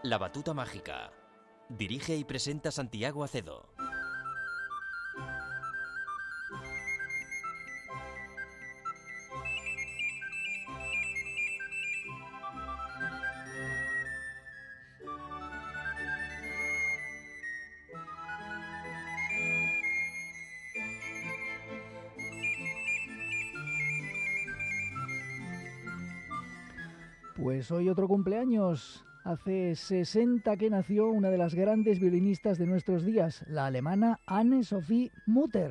La Batuta Mágica. Dirige y presenta Santiago Acedo. Pues hoy otro cumpleaños. Hace 60 que nació una de las grandes violinistas de nuestros días, la alemana Anne-Sophie Mutter.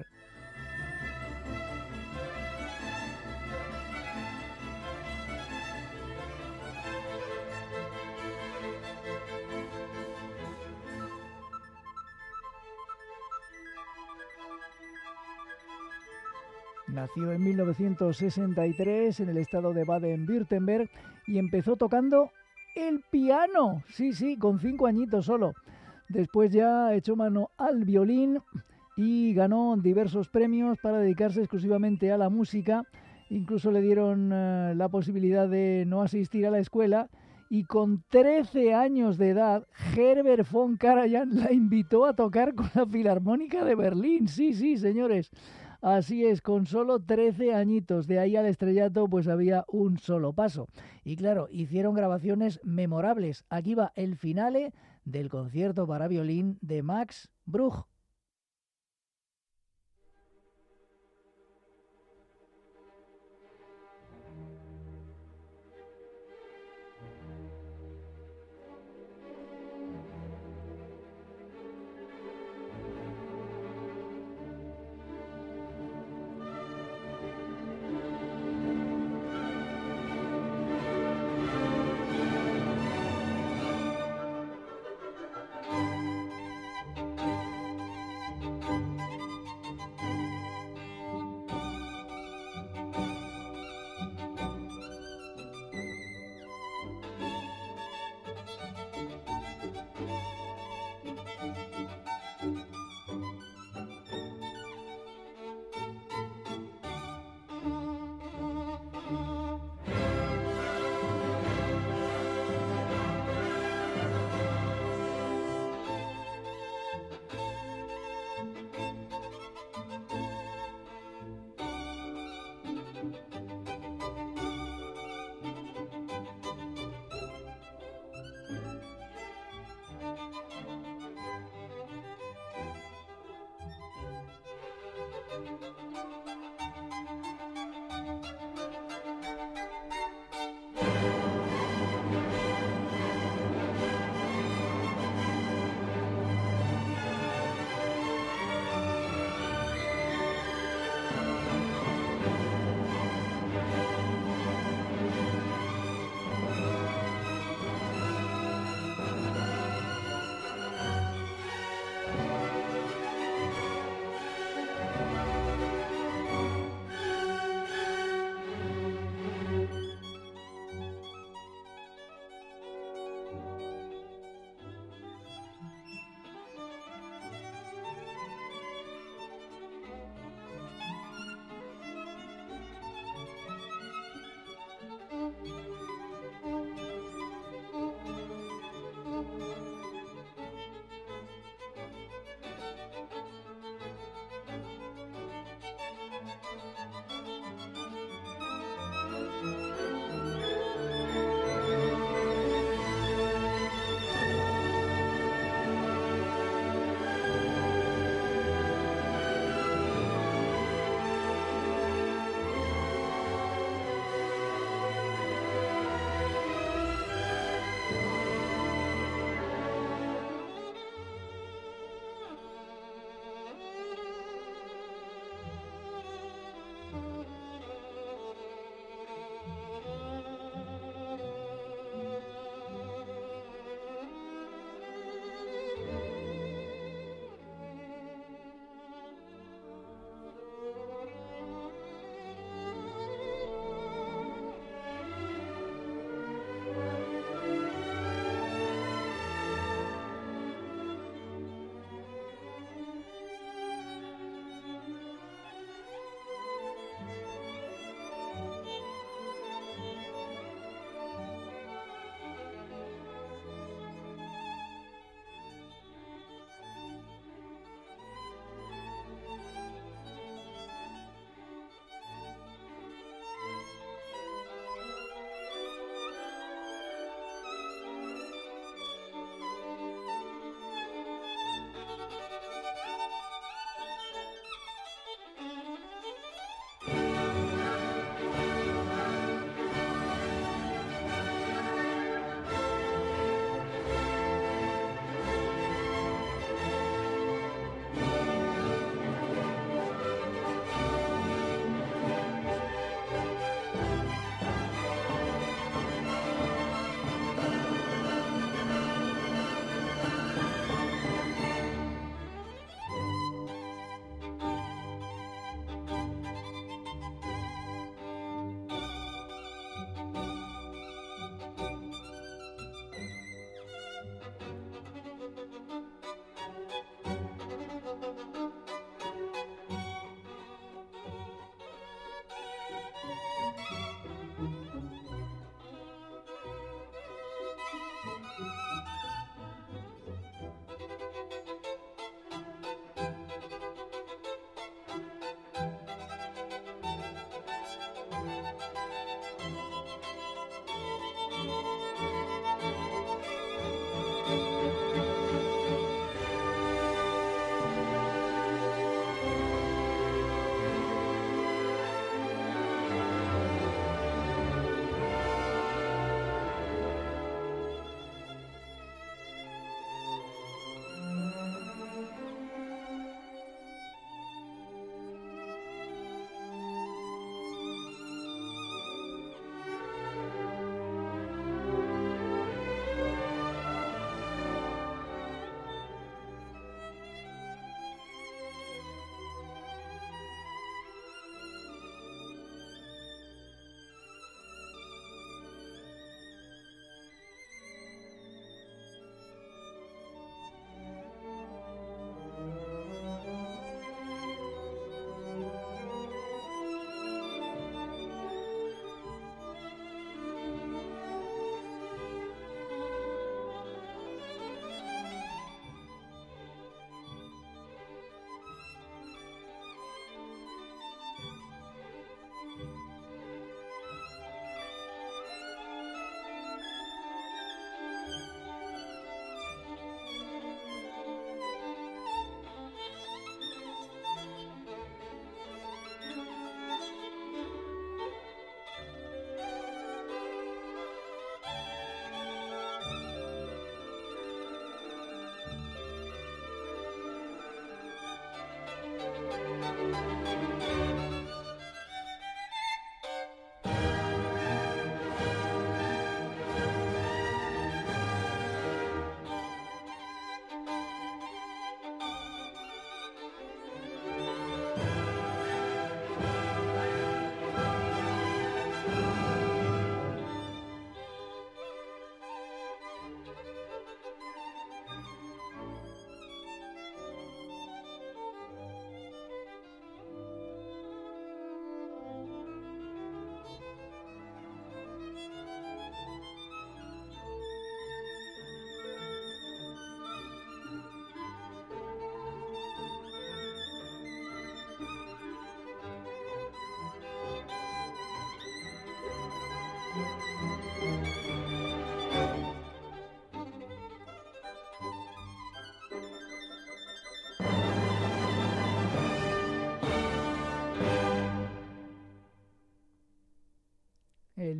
Nació en 1963 en el estado de Baden-Württemberg y empezó tocando el piano. Sí, con 5 añitos solo. Después ya echó mano al violín y ganó diversos premios para dedicarse exclusivamente a la música. Incluso le dieron la posibilidad de no asistir a la escuela y con 13 años de edad Herbert von Karajan la invitó a tocar con la Filarmónica de Berlín. Sí, señores. Así es, con solo 13 añitos, de ahí al estrellato pues había un solo paso. Y claro, hicieron grabaciones memorables. Aquí va el finale del concierto para violín de Max Bruch.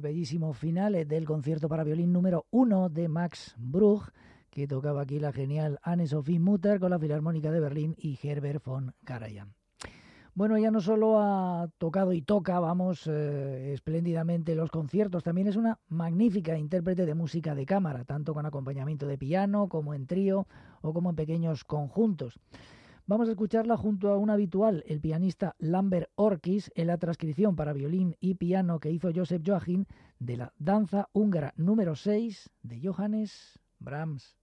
bellísimo finale del concierto para violín número 1 de Max Bruch, que tocaba aquí la genial Anne-Sophie Mutter con la Filarmónica de Berlín y Herbert von Karajan. Bueno, ella no solo ha tocado y toca, espléndidamente los conciertos, también es una magnífica intérprete de música de cámara, tanto con acompañamiento de piano, como en trío o como en pequeños conjuntos. Vamos a escucharla junto a un habitual, el pianista Lambert Orkis, en la transcripción para violín y piano que hizo Joseph Joachim de la Danza húngara número 6 de Johannes Brahms.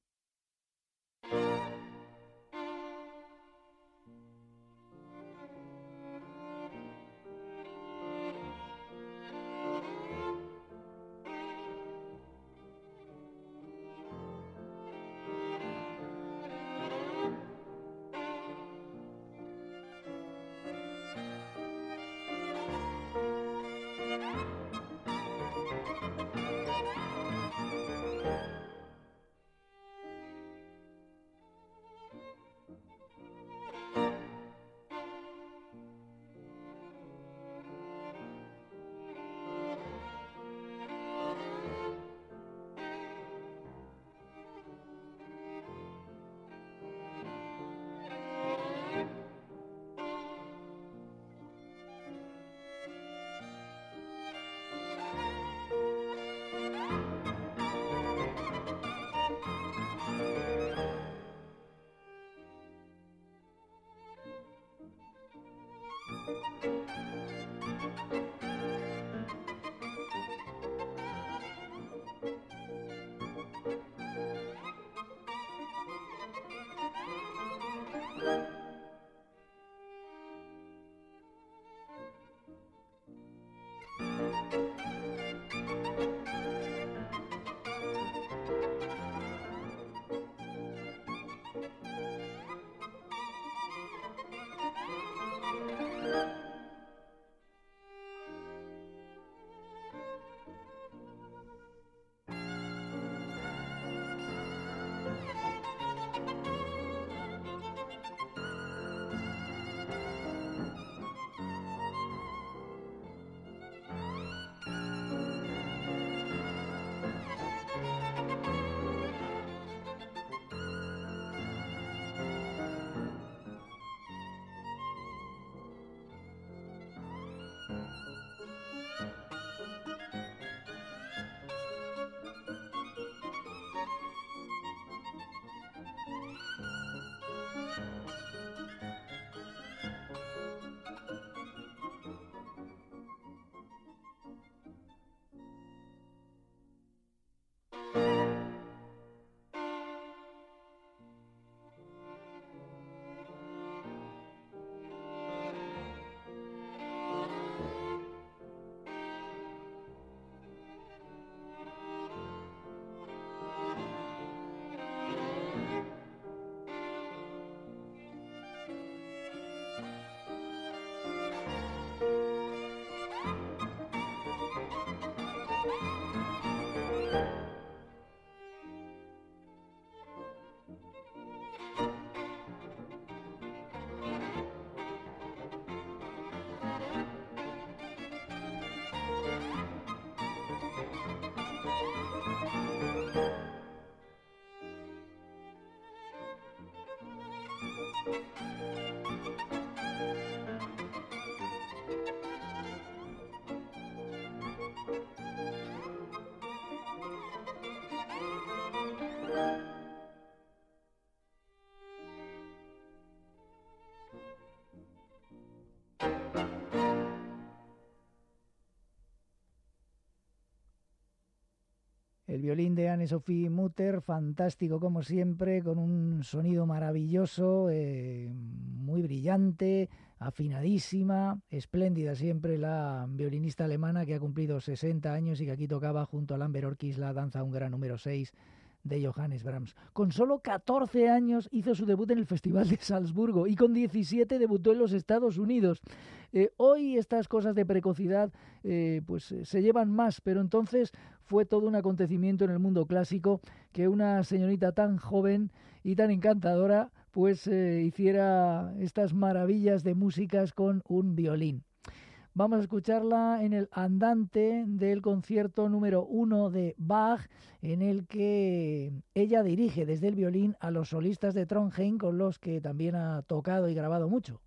El violín de Anne-Sophie Mutter, fantástico como siempre, con un sonido maravilloso, muy brillante, afinadísima, espléndida siempre la violinista alemana que ha cumplido 60 años y que aquí tocaba junto a Lambert Orkis la danza húngara número 6 de Johannes Brahms. Con solo 14 años hizo su debut en el Festival de Salzburgo y con 17 debutó en los Estados Unidos. Hoy estas cosas de precocidad se llevan más, pero entonces fue todo un acontecimiento en el mundo clásico que una señorita tan joven y tan encantadora hiciera estas maravillas de músicas con un violín. Vamos a escucharla en el andante del concierto número 1 de Bach, en el que ella dirige desde el violín a los solistas de Trondheim, con los que también ha tocado y grabado mucho.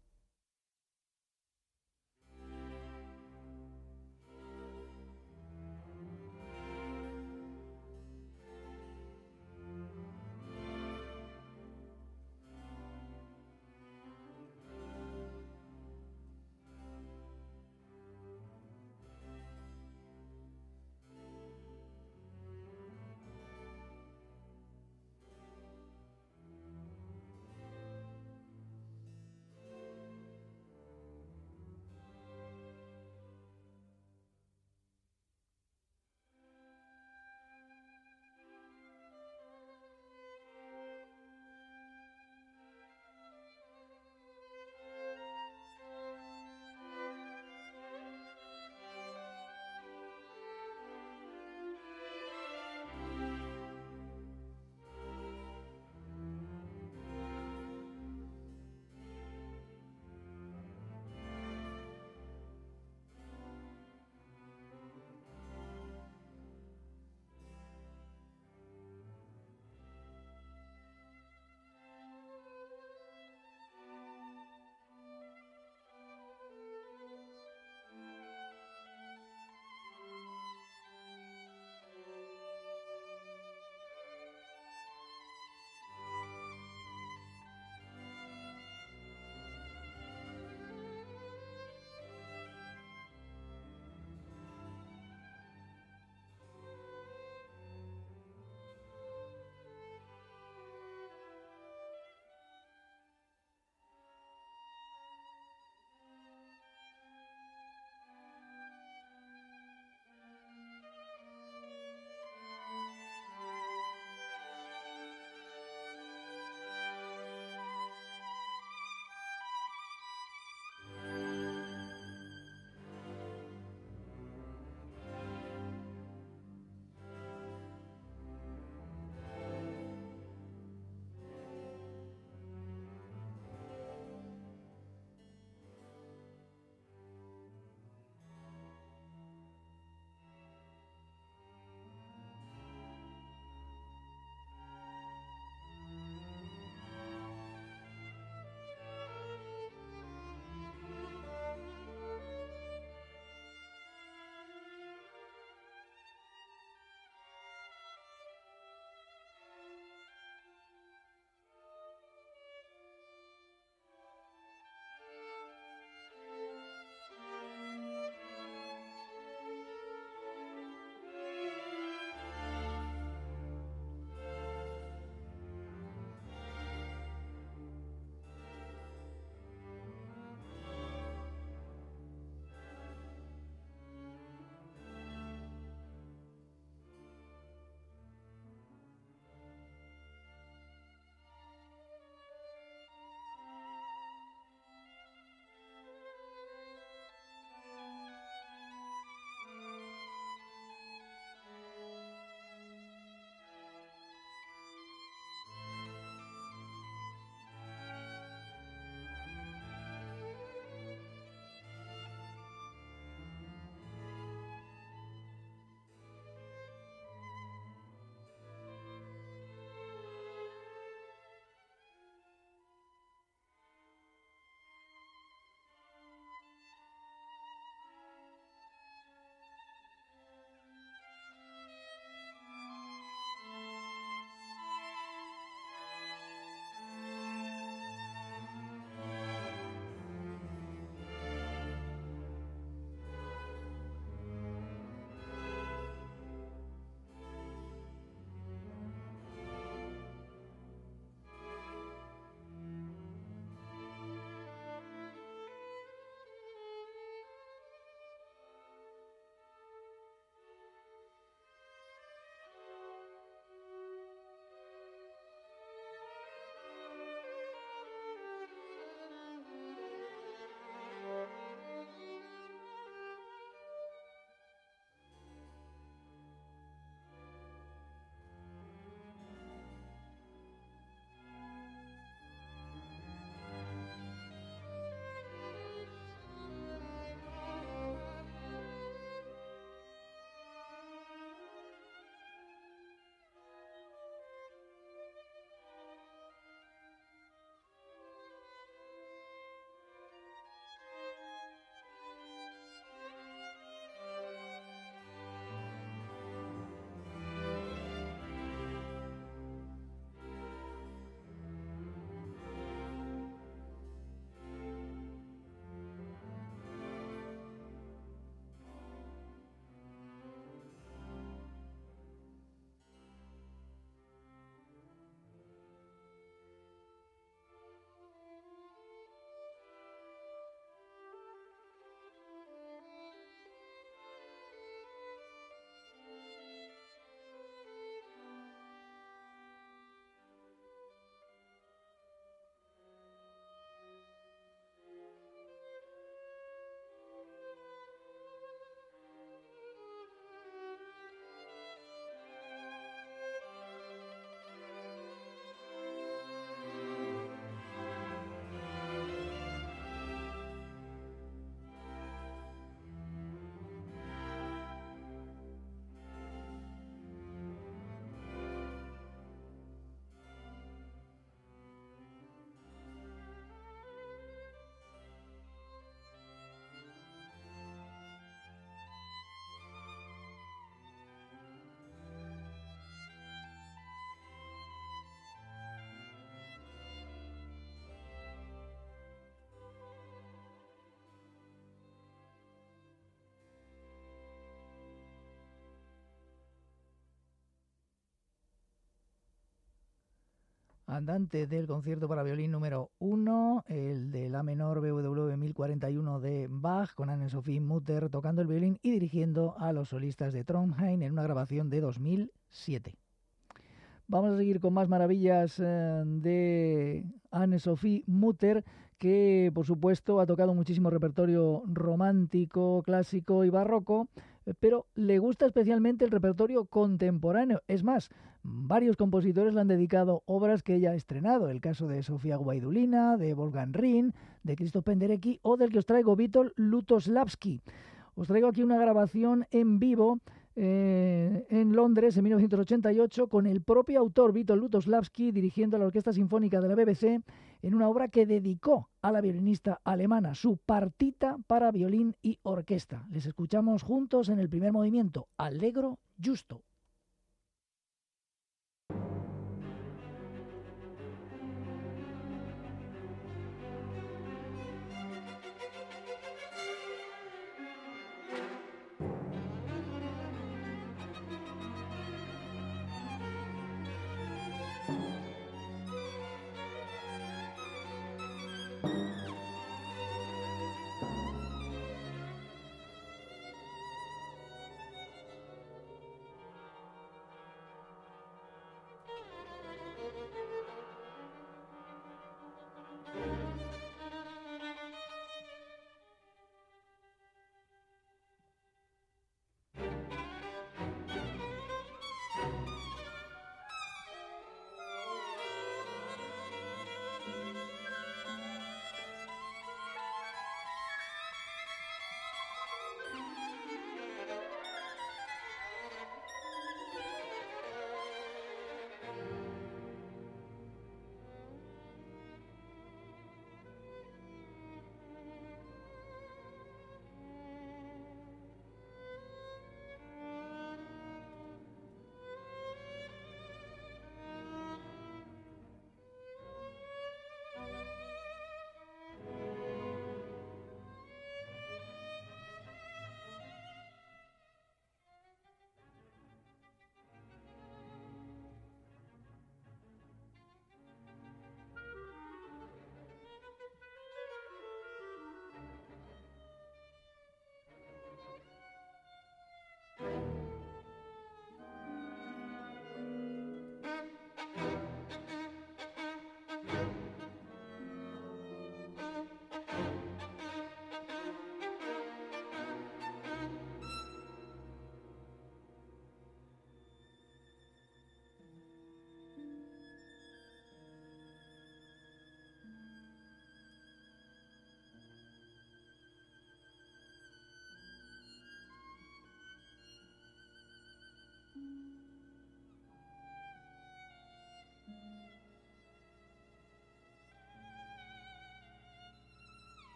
andante del concierto para violín número 1, el de la menor BWV 1041 de Bach, con Anne-Sophie Mutter tocando el violín y dirigiendo a los solistas de Trondheim en una grabación de 2007. Vamos a seguir con más maravillas de Anne-Sophie Mutter, que por supuesto ha tocado muchísimo repertorio romántico, clásico y barroco, pero le gusta especialmente el repertorio contemporáneo. Es más, varios compositores le han dedicado obras que ella ha estrenado. El caso de Sofía Guaidulina, de Wolfgang Rinn, de Krzysztof Penderecki o del que os traigo, Witold Lutosławski. Os traigo aquí una grabación en vivo en Londres en 1988 con el propio autor Witold Lutosławski dirigiendo la Orquesta Sinfónica de la BBC en una obra que dedicó a la violinista alemana, su partita para violín y orquesta. Les escuchamos juntos en el primer movimiento, Allegro Giusto.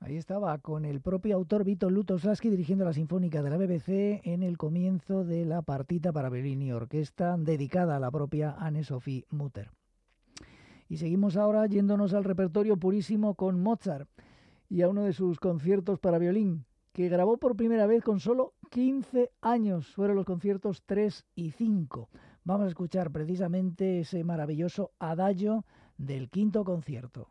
Ahí estaba, con el propio autor Vítor Lutosławski dirigiendo la Sinfónica de la BBC en el comienzo de la partita para violín y orquesta dedicada a la propia Anne-Sophie Mutter. Y seguimos ahora yéndonos al repertorio purísimo con Mozart y a uno de sus conciertos para violín, que grabó por primera vez con solo 15 años. Fueron los conciertos 3 y 5. Vamos a escuchar precisamente ese maravilloso adagio del quinto concierto.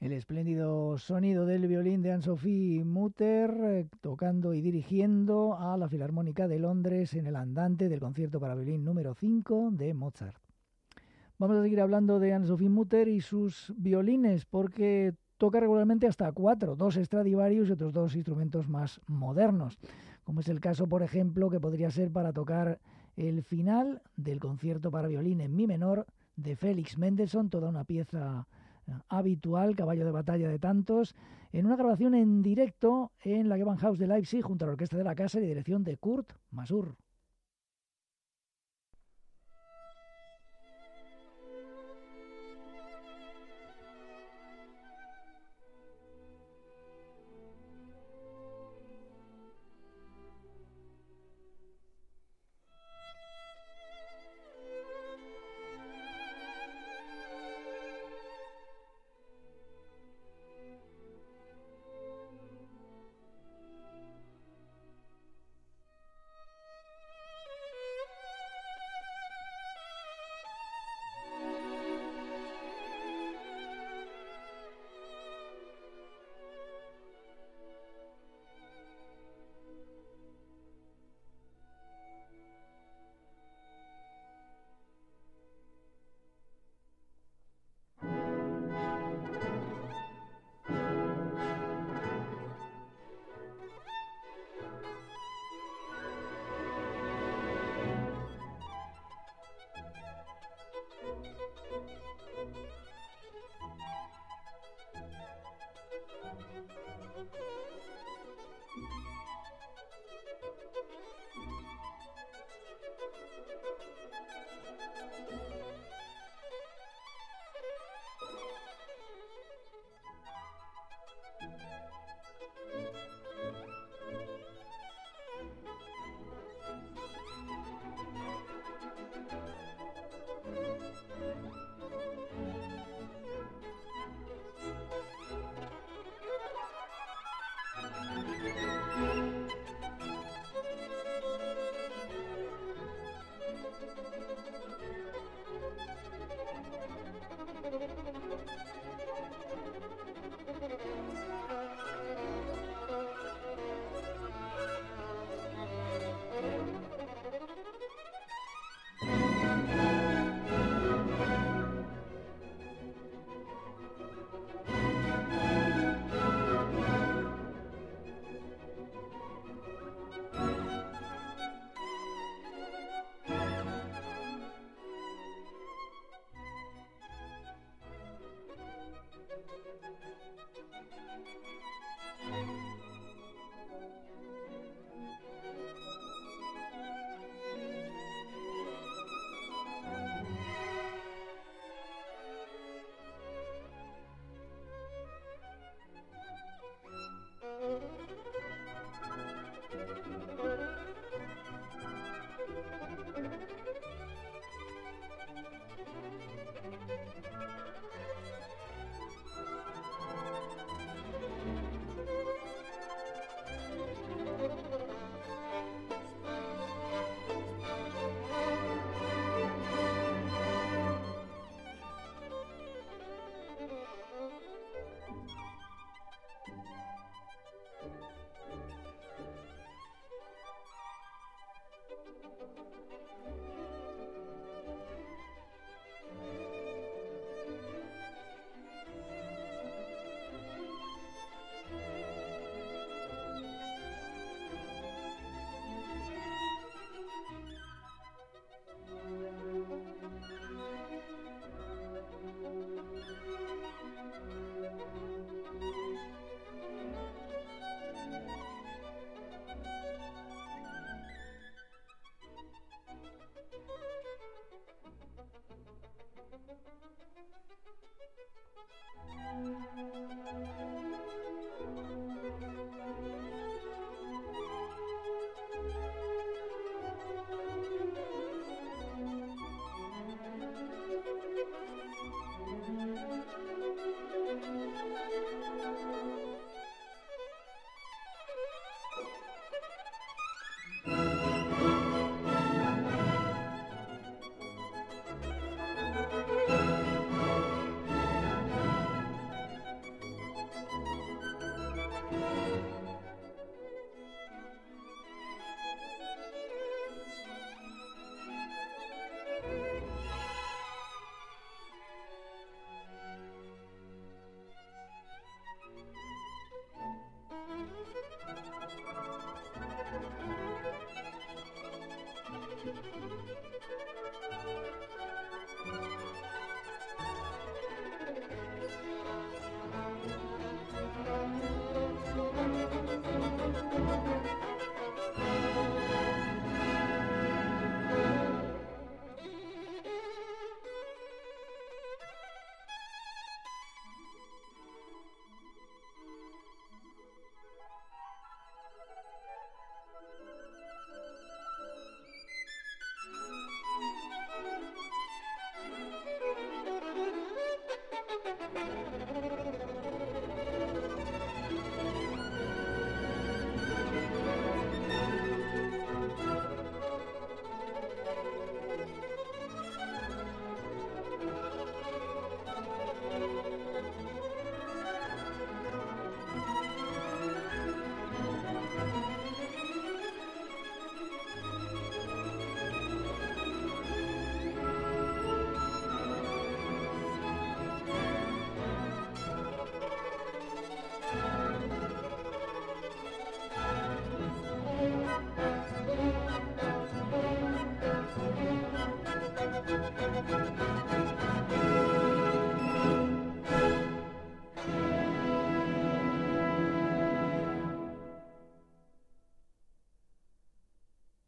el espléndido sonido del violín de Anne-Sophie Mutter, tocando y dirigiendo a la Filarmónica de Londres en el andante del concierto para violín número 5 de Mozart. Vamos a seguir hablando de Anne-Sophie Mutter y sus violines, porque toca regularmente hasta 4, 2 Stradivarius y otros 2 instrumentos más modernos, como es el caso, por ejemplo, que podría ser para tocar el final del concierto para violín en mi menor de Félix Mendelssohn, toda una pieza habitual, caballo de batalla de tantos, en una grabación en directo en la Gewandhaus de Leipzig junto a la Orquesta de la Casa y dirección de Kurt Masur.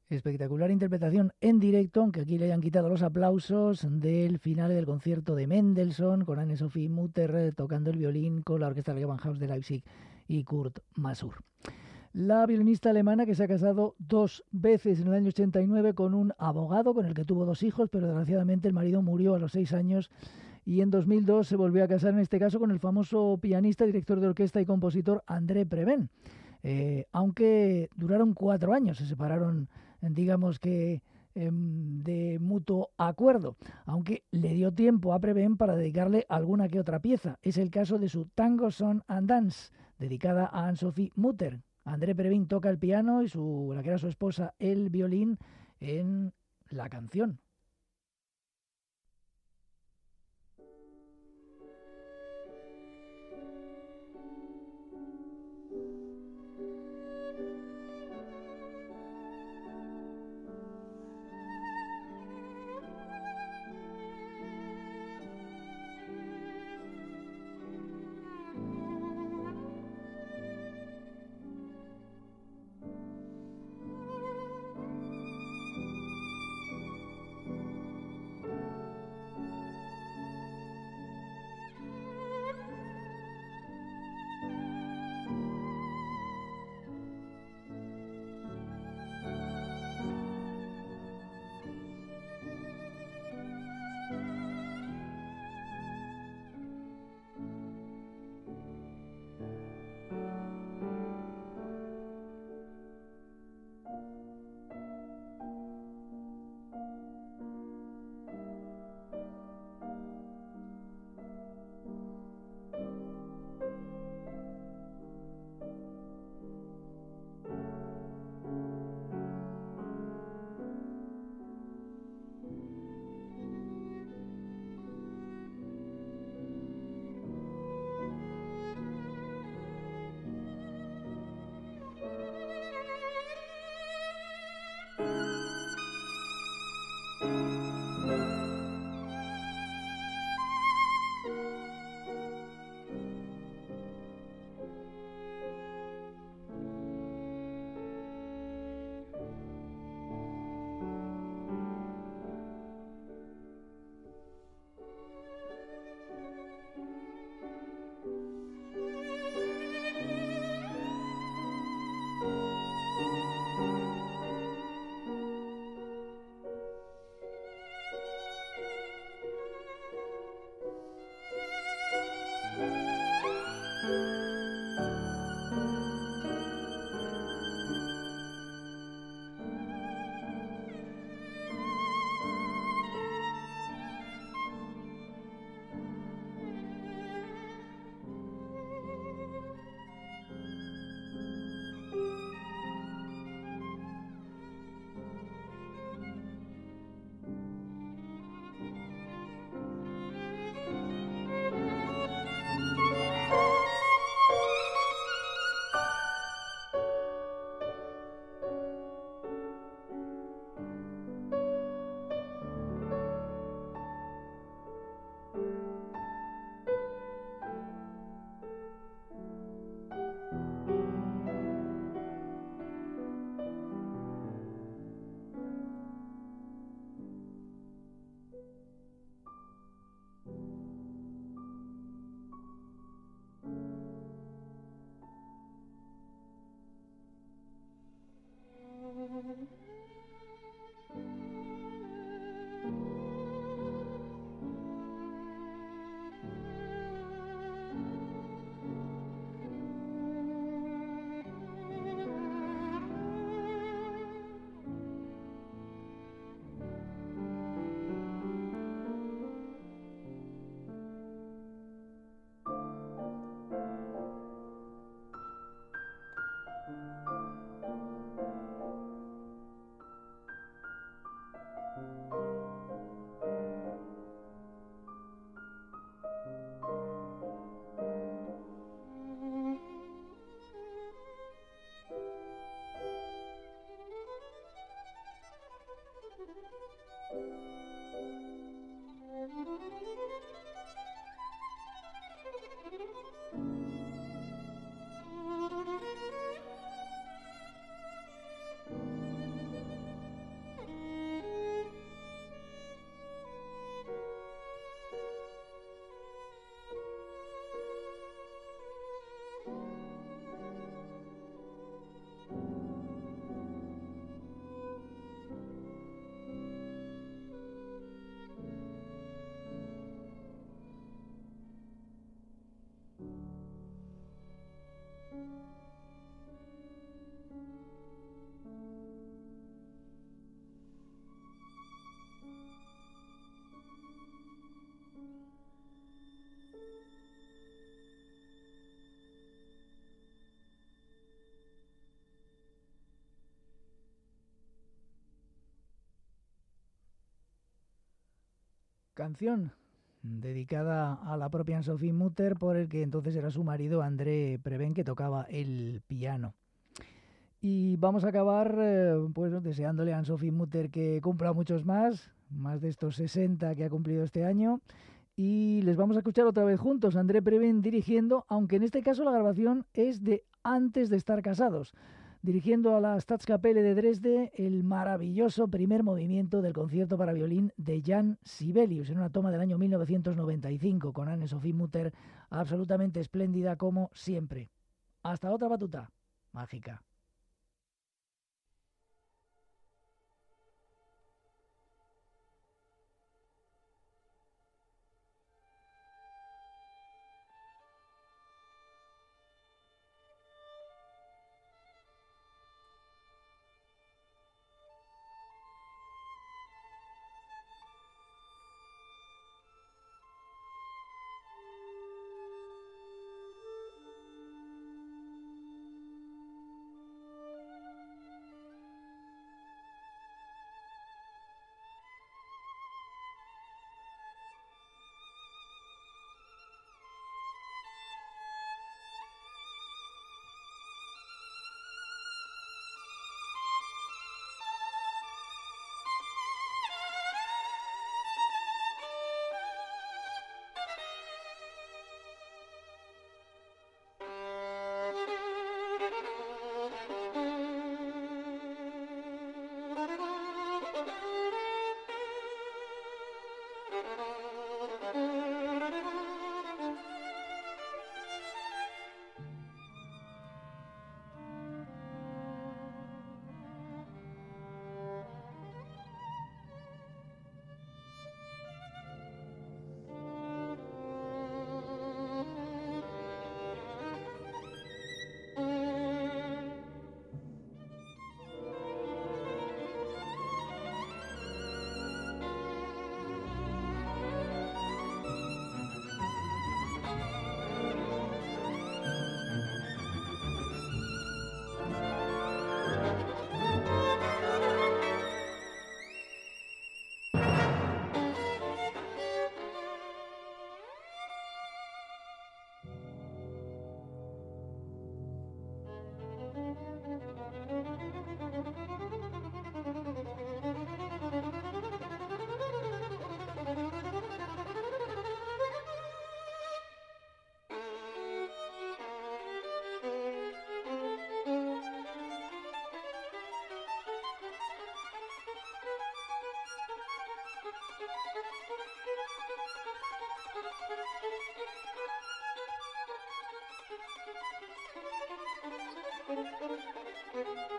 Espectacular interpretación en directo, aunque aquí le hayan quitado los aplausos del final del concierto de Mendelssohn, con Anne-Sophie Mutter tocando el violín con la Orquesta Gewandhaus de Leipzig y Kurt Masur. La violinista alemana que se ha casado 2 veces en el año 89 con un abogado con el que tuvo 2 hijos, pero desgraciadamente el marido murió a los 6 años y en 2002 se volvió a casar, en este caso con el famoso pianista, director de orquesta y compositor André Previn. Aunque duraron 4 años, se separaron, digamos que de mutuo acuerdo, aunque le dio tiempo a Previn para dedicarle alguna que otra pieza. Es el caso de su Tango Song and Dance, dedicada a Anne-Sophie Mutter. André Previn toca el piano y la que era su esposa el violín en la canción. canción dedicada a la propia Anne-Sophie Mutter por el que entonces era su marido André Previn, que tocaba el piano. Y vamos a acabar pues deseándole a Anne-Sophie Mutter que cumpla muchos más de estos 60 que ha cumplido este año. Y les vamos a escuchar otra vez juntos, André Previn dirigiendo, aunque en este caso la grabación es de antes de estar casados, dirigiendo a la Staatskapelle de Dresde el maravilloso primer movimiento del concierto para violín de Jan Sibelius, en una toma del año 1995, con Anne-Sophie Mutter absolutamente espléndida como siempre. Hasta otra batuta mágica. Thank you.